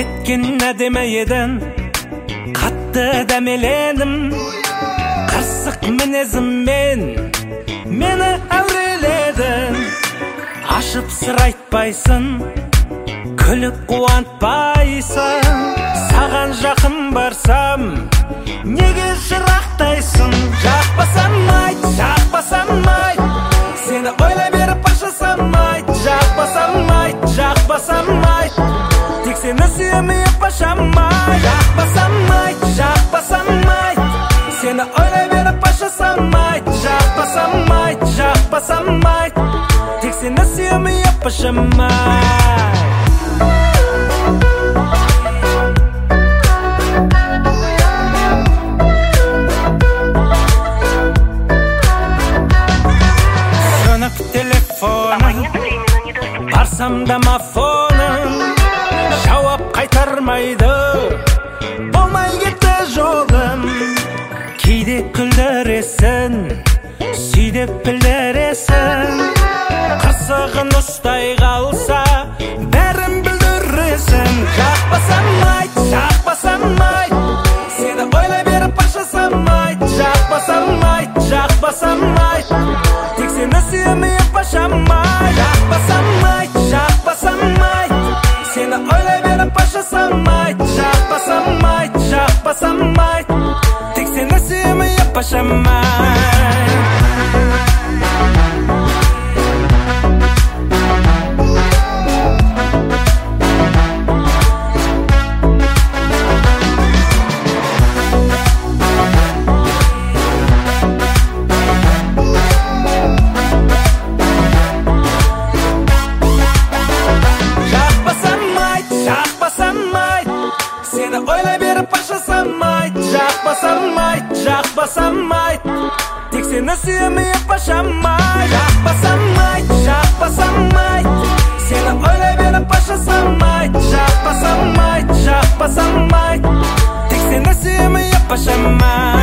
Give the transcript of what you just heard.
Неткен әдемі едің, қатты дәмелендім. Қырсық мінезіммен мені әуреледің. Ашып сыр айтпайсың, күліп қуантпайсың. Саған жақын барсам, неге жырақтайсың? Жақпасам айт, жақпасам айт, сені ойлай беріп ашасам айт. Жақпасам айт, жақпасам айт, тек сені сүйемей пашам айт. Жақпасам айт, жақпасам айт, сені ойлай беріп ашасам айт. Жақпасам айт, жақпасам айт, тек сені сүйемей пашам айт. Барсам домофоным, жауап қайтармайды, болмай кетті жолым. Кейде күлдіресің, сүйдеп білдіресің. Қырсығын ұстай қалса, бәрін білдіресің. Жақпасам айт, жақпасам айт, сені ойлай беріп ашасам айт. Жақпасам айт, жақпасам айт, тек сені сүйемей пашам айт. Жақпасам айт, жақпасам айт, сені ойлай беріп ашасам айт. Жақпасам айт, жақпасам айт, тек сені сүйемей пашам айт. Сені ойлай беріп ашасам айт. Жақпасам айт, жақпасам айт, тек сені сүйемей пашам айт. Жақпасам айт, жақпасам айт, сені ойлай беріп ашасам айт. Жақпасам айт, жақпасам айт, тек сені сүйемей пашам айт.